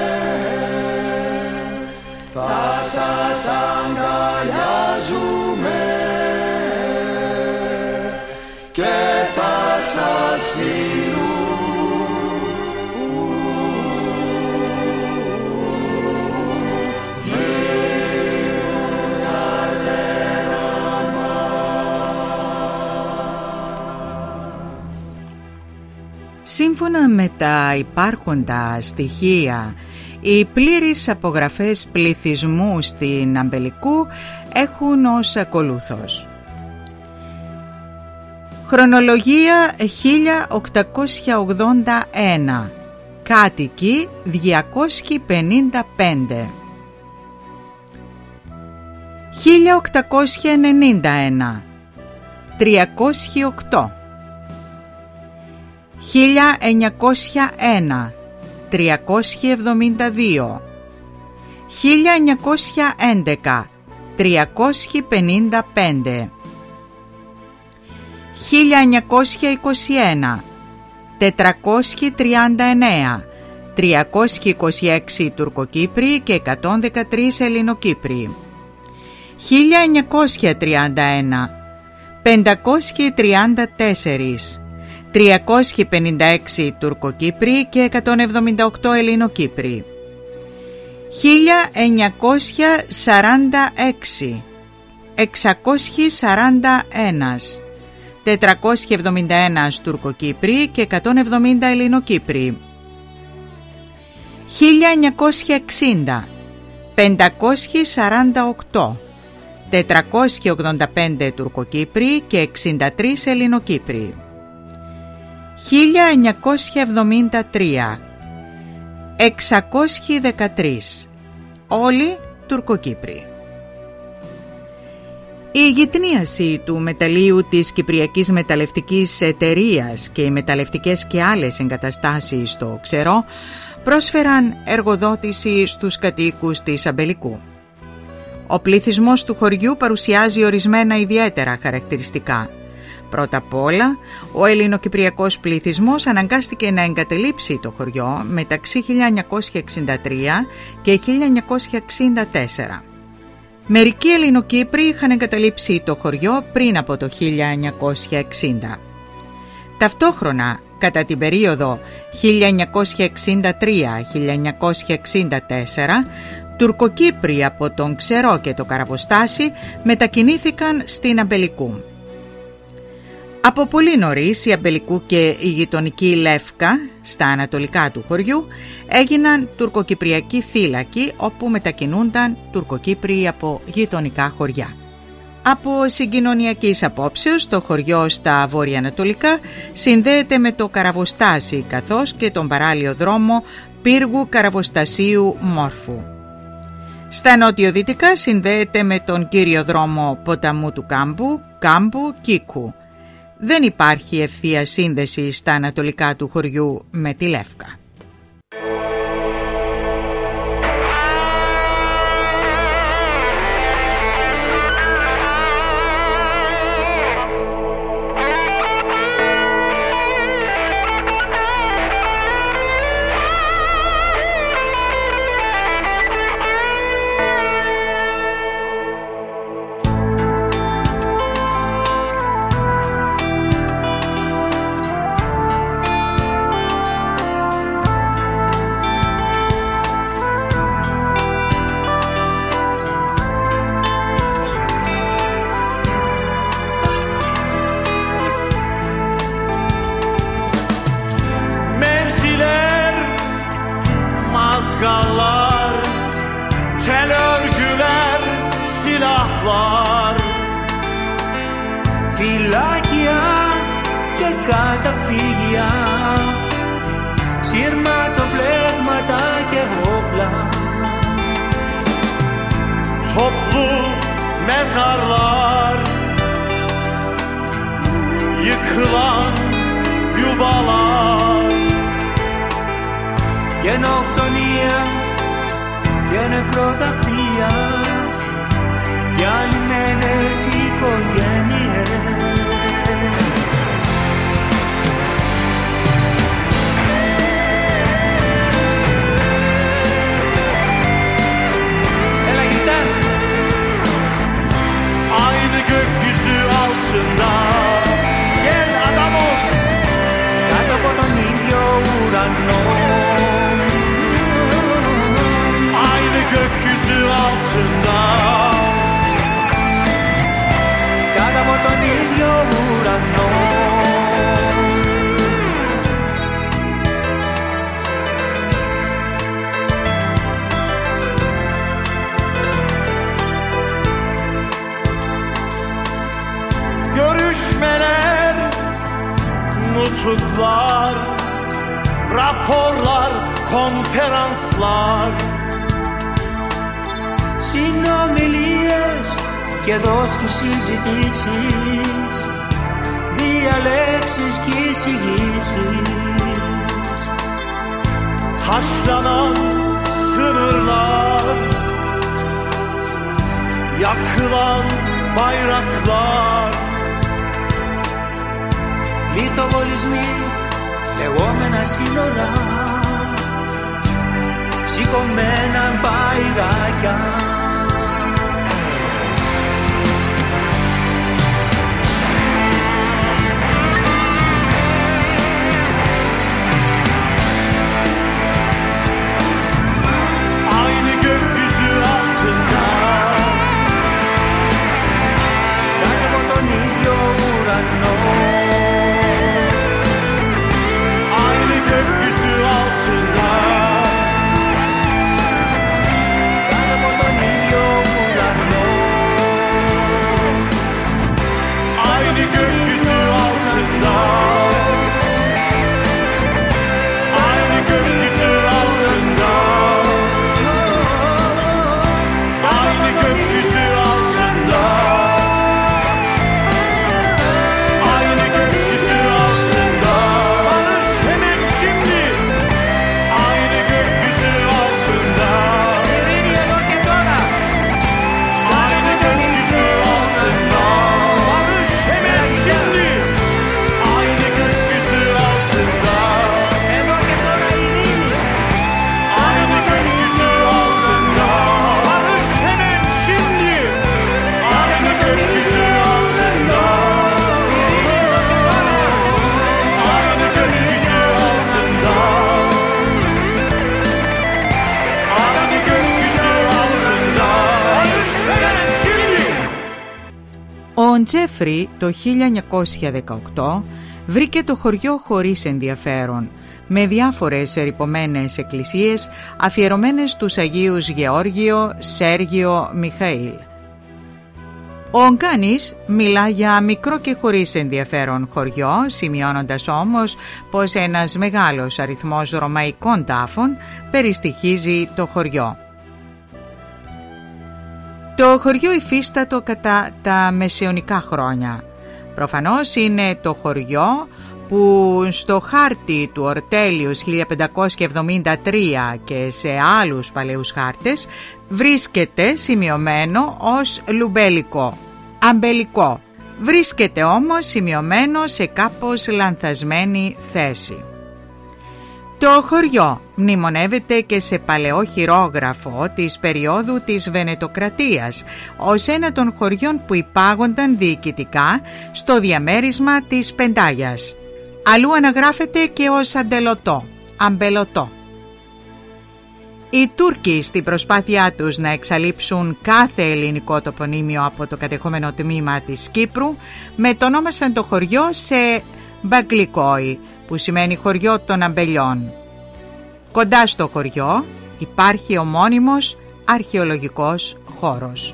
θα σας αγκαλιάζουμε και θα σας φιλούμε. Σύμφωνα με τα υπάρχοντα στοιχεία, οι πλήρεις απογραφές πληθυσμού στην Αμπελικού έχουν ως ακολούθως. Χρονολογία χίλια οκτακόσια ογδόντα ένα, κάτοικοι διακόσιοι πενήντα πέντε. χίλια οκτακόσια ενενήντα ένα, τριακόσιοι οκτώ. χίλια εννιακόσια ένα, τριακόσιοι εβδομήντα δύο. χίλια εννιακόσια έντεκα, τριακόσιοι πενήντα πέντε. χίλια εννιακόσια είκοσι ένα, τετρακόσιοι τριάντα εννέα, τριακόσιοι είκοσι έξι Τουρκοκύπριοι και εκατόν δεκατρείς Ελληνοκύπριοι. χίλια εννιακόσια τριάντα ένα, πεντακόσιοι τριάντα τέσσερα, τριακόσιοι πενήντα έξι Τουρκοκύπριοι και εκατόν εβδομήντα οκτώ Ελληνοκύπριοι. χίλια εννιακόσια σαράντα έξι, εξακόσιοι σαράντα ένα, τετρακόσιοι εβδομήντα ένα Τουρκοκύπριοι και εκατόν εβδομήντα Ελληνοκύπριοι. χίλια εννιακόσια εξήντα, πεντακόσιοι σαράντα οκτώ, τετρακόσιοι ογδόντα πέντε Τουρκοκύπριοι και εξήντα τρεις Ελληνοκύπριοι. χίλια εννιακόσια εβδομήντα τρία εξακόσιοι δεκατρείς, όλοι Τουρκοκύπριοι. Η γυτνίαση του μεταλλείου της Κυπριακής Μεταλλευτικής Εταιρείας και οι μεταλλευτικές και άλλες εγκαταστάσεις στο Ξερό πρόσφεραν εργοδότηση στους κατοίκους της Αμπελικού. Ο πληθυσμός του χωριού παρουσιάζει ορισμένα ιδιαίτερα χαρακτηριστικά. Πρώτα απ' όλα, ο ελληνοκυπριακός πληθυσμός αναγκάστηκε να εγκαταλείψει το χωριό μεταξύ χίλια εννιακόσια εξήντα τρία και χίλια εννιακόσια εξήντα τέσσερα. Μερικοί Ελληνοκύπροι είχαν εγκαταλείψει το χωριό πριν από το χίλια εννιακόσια εξήντα. Ταυτόχρονα, κατά την περίοδο χίλια εννιακόσια εξήντα τρία με χίλια εννιακόσια εξήντα τέσσερα, Τουρκοκύπροι από τον Ξερό και το Καραβοστάσι μετακινήθηκαν στην Αμπελικού. Από πολύ νωρίς η Αμπελικού και η γειτονική Λεύκα, στα ανατολικά του χωριού, έγιναν τουρκοκυπριακοί θύλακοι όπου μετακινούνταν Τουρκοκύπριοι από γειτονικά χωριά. Από συγκοινωνιακής απόψεως το χωριό στα βορειοανατολικά συνδέεται με το Καραβοστάσι καθώς και τον παράλληλο δρόμο Πύργου Καραβοστασίου Μόρφου. Στα νότιο-δυτικά συνδέεται με τον κύριο δρόμο ποταμού του Κάμπου, Κάμπου Κίκου. Δεν υπάρχει ευθεία σύνδεση στα ανατολικά του χωριού με τη Λεύκα. Φυλάκια και καταφύγια, σύρματοπλέγματα και όπλα, toplu mezarlar, yıkılan yuvalar, γενοκτονία και νεκροταφεία, διαλυμένες οικογένειες. Έλα γητά! Aynı gökyüzü altında, gel adamos, κάτω από τον ίδιο ουρανό. Aynı gökyüzü altında, κάτω από τον ίδιο ουρανό. görüşmeler, nutuklar, raporlar, konferanslar, συνομιλίες και εδώ στις συζητήσεις, διαλέξεις και εισηγήσεις. taşlanan sınırlar, yakılan bayraklar, λιθοβολισμοί, λεγόμενα σύνορα, σηκωμένα μπαϊράκια. aynı gökyüzü altında, κάτω από τον ίδιο ουρανό. aynı gökyüzü altında, κάτω από τον ίδιο ουρανό. Ο Τζέφρι το χίλια εννιακόσια δεκαοκτώ βρήκε το χωριό χωρίς ενδιαφέρον, με διάφορες ερειπωμένες εκκλησίες αφιερωμένες στους Αγίους Γεώργιο, Σέργιο, Μιχαήλ. Ο Γκάνης μιλά για μικρό και χωρίς ενδιαφέρον χωριό, σημειώνοντας όμως πως ένας μεγάλος αριθμός ρωμαϊκών τάφων περιστοιχίζει το χωριό. Το χωριό υφίστατο κατά τα μεσαιωνικά χρόνια. Προφανώς είναι το χωριό που στο χάρτη του Ορτέλιους χίλια πεντακόσια εβδομήντα τρία και σε άλλους παλαιούς χάρτες βρίσκεται σημειωμένο ως λουμπέλικο, αμπελικό. Βρίσκεται όμως σημειωμένο σε κάπως λανθασμένη θέση. Το χωριό μνημονεύεται και σε παλαιό χειρόγραφο της περίοδου της Βενετοκρατίας ως ένα των χωριών που υπάγονταν διοικητικά στο διαμέρισμα της Πεντάγιας. Αλλού αναγράφεται και ως Αντελωτό, Αμπελωτό. Οι Τούρκοι στην προσπάθειά τους να εξαλείψουν κάθε ελληνικό τοπονύμιο από το κατεχόμενο τμήμα της Κύπρου μετονόμασαν το χωριό σε Μπαγκλικόη, που σημαίνει χωριό των αμπελιών. Κοντά στο χωριό υπάρχει ο μόνιμος αρχαιολογικός χώρος.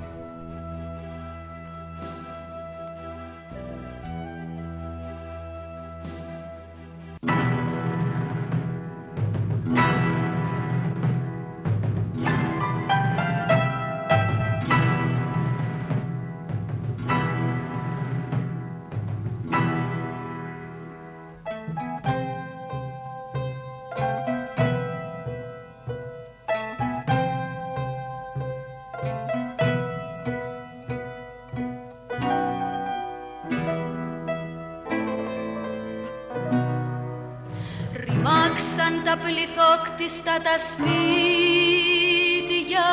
Ρημάξαν τα πληθόκτιστα τα σπίτια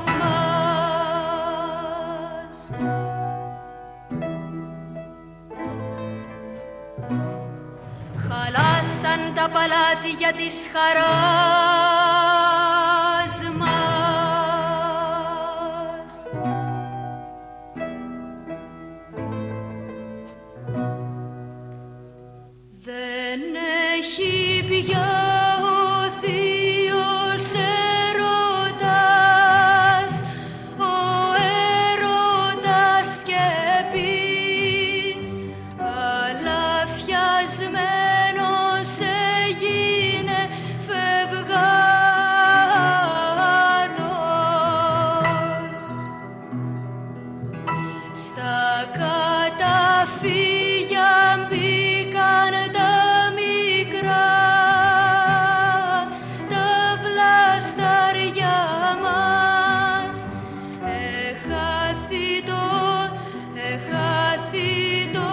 μας. Χαλάσαν τα παλάτια της χαράς μας. Δεν έχει πια ο θείος έρωτας, ο έρωτας σκεπή, αλλά φιασμένος έγινε φευγάτος. Στα καταφύγια μπήκαν τα μικρά, τα βλαστάρια μας. Εχάθη το, εχάθη το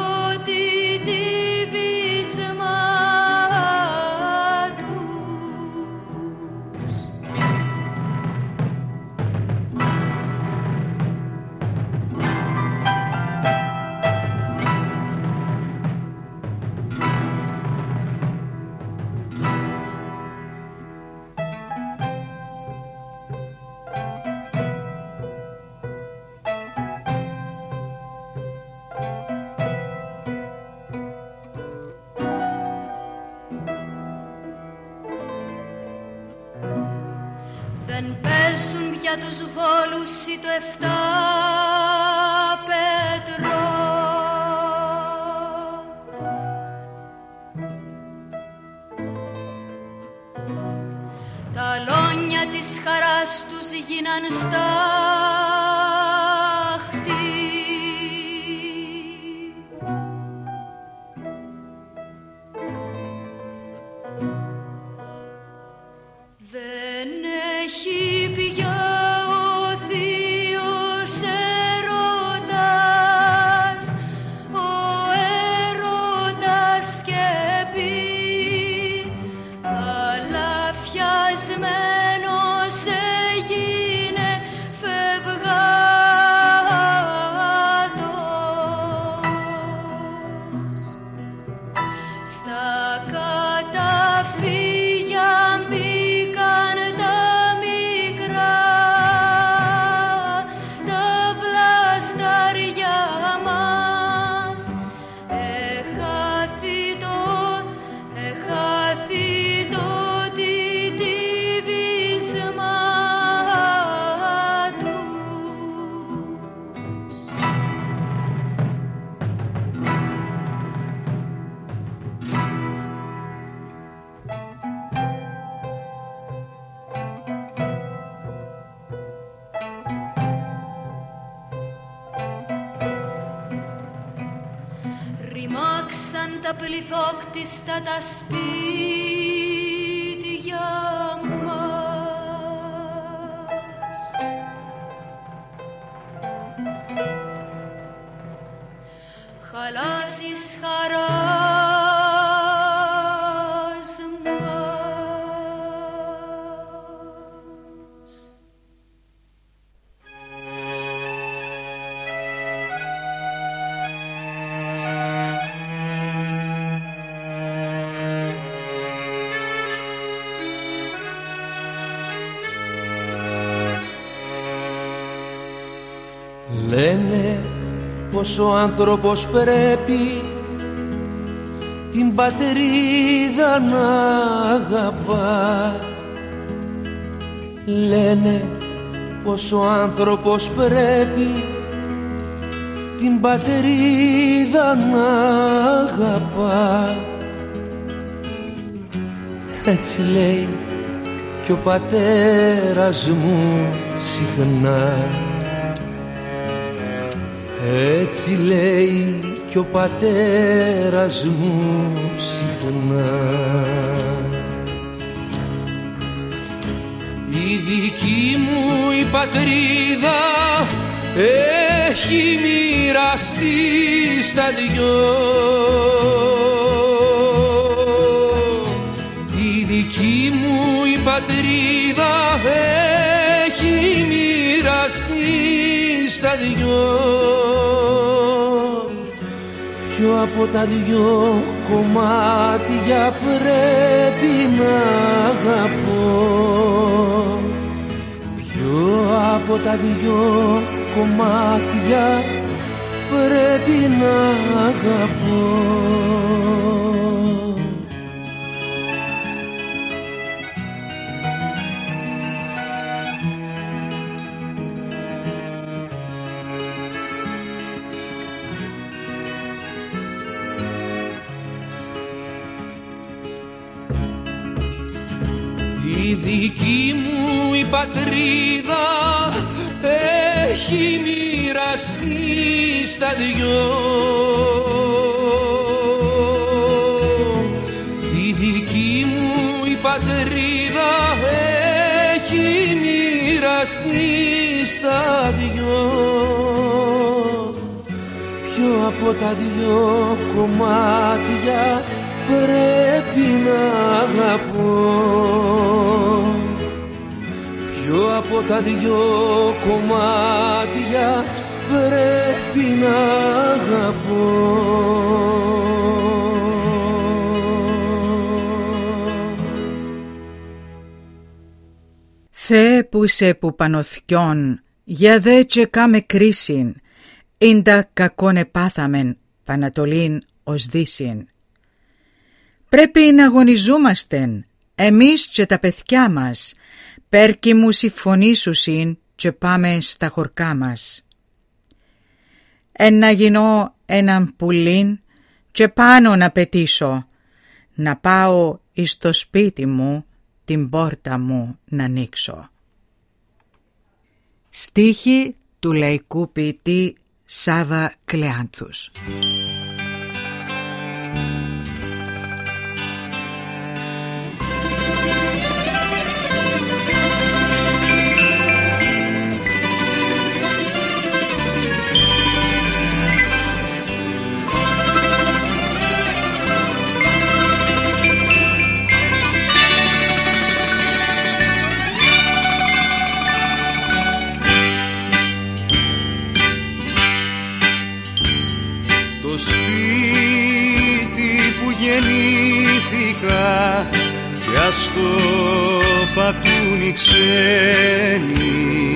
τιτιβίσμα τους. Δεν παίζουν πια τους βόλους ή το εφτά πέτρο. Τα αλόνια της χαράς τους γίναν στάχτη. Δεν έχει πια ο θείος έρωτας, ο έρωτας σκεπή, αλλά φιασμένος έγινε φευγάτος. σαν τα πληθόκτιστα τα σπίτια μας. Χαλάζεις χαράς μας. Λένε πως ο άνθρωπος πρέπει την πατρίδα να αγαπά. Λένε πως ο άνθρωπος πρέπει την πατρίδα να αγαπά. Έτσι λέει κι ο πατέρας μου συχνά. Έτσι λέει κι ο πατέρας μου συχνά. Η δική μου η πατρίδα έχει μοιραστεί στα δυο. Η δική μου η πατρίδα έχει μοιραστεί στα δυο. Ποιο από τα δυο κομμάτια πρέπει να αγαπώ. Ποιο από τα δυο κομμάτια πρέπει να αγαπώ. Η δική μου η πατρίδα έχει μοιραστεί στα δυο. Η δική μου η πατρίδα έχει μοιραστεί στα δυο. Ποιο από τα δυο κομμάτια πρέπει να αγαπώ. Ποιο από τα δυο κομμάτια πρέπει να αγαπώ. Θεέ που σε που πανωθιόν, για δε και κάμε κρίσιν, ίντα κακόν επάθαμεν, Πανατολήν ως Δύσιν. Πρέπει να αγωνιζούμαστεν, εμείς και τα παιδιά μας, πέρκι μου συμφωνήσουσιν και πάμε στα χορκά μας. Εν να γίνω έναν πουλίν και πάνω να πετήσω, να πάω εις το σπίτι μου, την πόρτα μου να ανοίξω. Στίχη του λαϊκού ποιητή Σάβα Κλεάνθους. Το σπίτι που γεννήθηκα κι ας το πατούν οι ξένοι,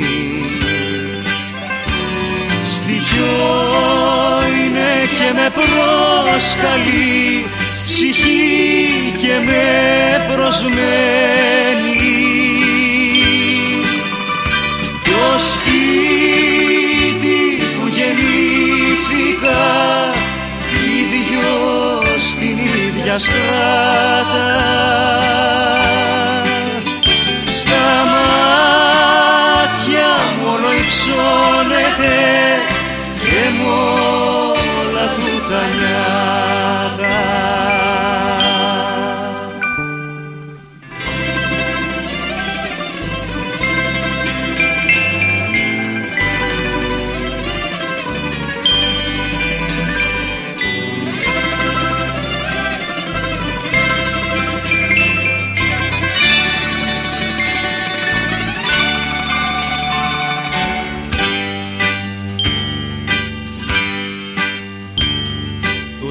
στοιχείο είναι και με προσκαλεί, ψυχή και με προσμένει. Το σπίτι που γεννήθηκα στην ίδια στράτα, στα μάτια μόνο υψώνεται και μ' όλα του τα νιάτα.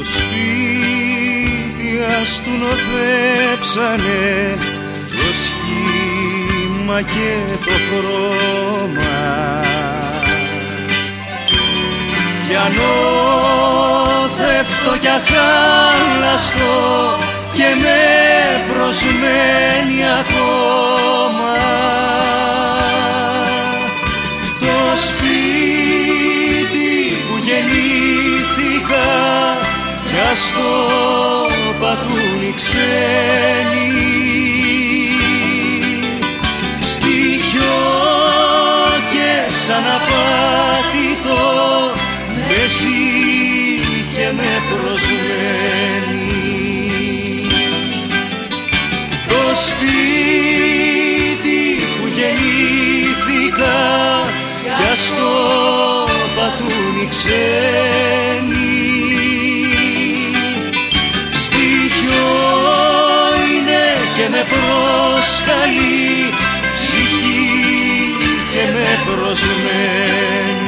σπίτι ας του νοθέψανε το σχήμα και το χρώμα κι ανώθευτο κι αχάλαστο και με προσμένει ακόμα το σπίτι που γεννήθηκα κι ας το πατούν οι ξένοι στοιχειό και σαν απάτητο με ζει και με προσμένει το σπίτι που γεννήθηκα κι ας το πατούν οι ξένοι στοιχειό είναι και με προσκαλεί ψυχή και με προσμένει.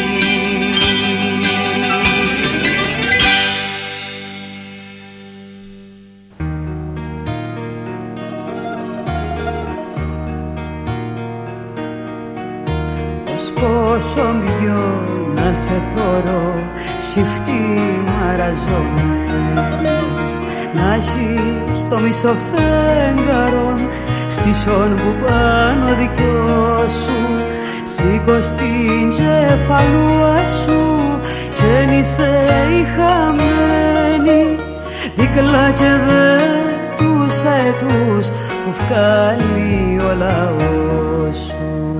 Πόσο μπιό να σε θωρώ σιφτή μαραζωμένη να ζεις στο μισοφέγγαρον στήσον που πάνω δικιό σου σήκω στην κεφαλούα σου γέννησε η χαμένη δίκλα και δε τους αετούς που βγάλει ο λαός σου.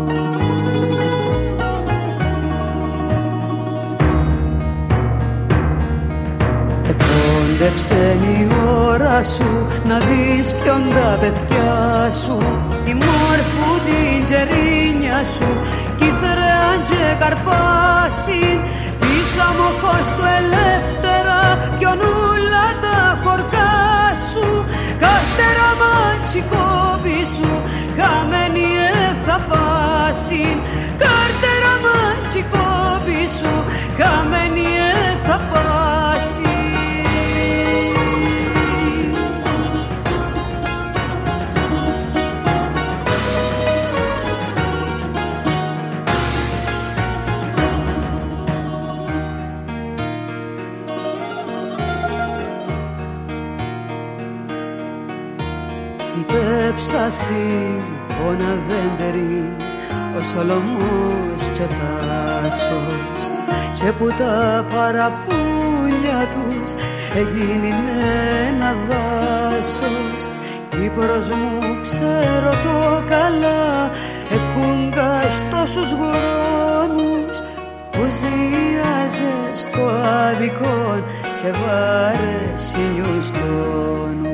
Κόντεψε η ώρα σου να δεις ποιον τα παιδιά σου τη μόρφου την τζερίνια σου κι θρέαν και καρπάσιν πίσω αμοχώς του ελεύθερα ποιον ούλα τα χορκά σου καρτέρα μαντσικόπη σου χαμένη θα πάσιν καρτέρα μαντσικόπη σου χαμένη θα πάσιν. Φυτέψασιν πόνα δέντερη ο Σολομός και ο Τάσος και που τα παραπούλια τους έγινε ένα δάσος Κύπρος μου ξέρω το καλά εκούγκας τόσους χρόνους που ζίαζε στο άδικον και βάρε σινιούς τόνους.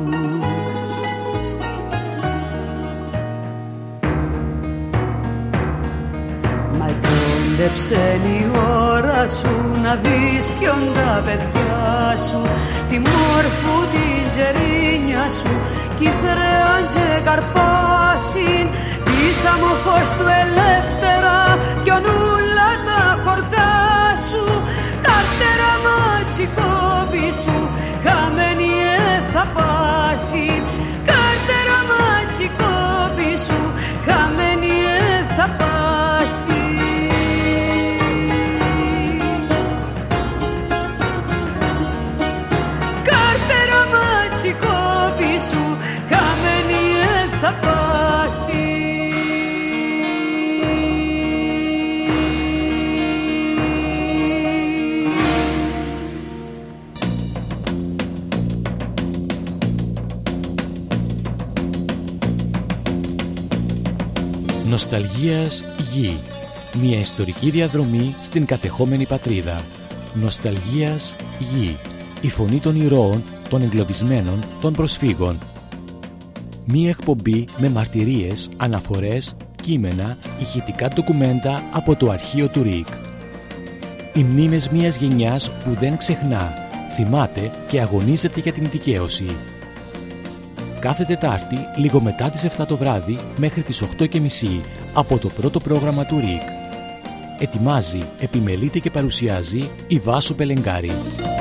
Κόντεψε η ώρα σου να δεις ποιον τα παιδιά σου τη μόρφου την τζερίνια σου κι θρέαν και καρπάσιν της αμοχώς του ελεύθερα ποιον ούλα τα χορκά σου καρτέρα ματσικόπη σου χαμένη θα πάσιν καρτέρα ματσικόπη σου χαμένη θα πάσιν. Κόπη σου χαμένη θα πάσει. Νοσταλγίας γη. Μια ιστορική διαδρομή στην κατεχόμενη πατρίδα. Νοσταλγίας γη. Η φωνή των ηρώων, των εγκλωβισμένων, των προσφύγων. Μία εκπομπή με μαρτυρίες, αναφορές, κείμενα, ηχητικά ντοκουμέντα από το αρχείο του ΡΙΚ. Οι μνήμες μιας γενιάς που δεν ξεχνά, θυμάται και αγωνίζεται για την δικαίωση. Κάθε Τετάρτη, λίγο μετά τις εφτά το βράδυ, μέχρι τις οκτώ και μισή, από το πρώτο πρόγραμμα του ΡΙΚ. Ετοιμάζει, επιμελείται και παρουσιάζει η Βάσο Πελεγκάρη.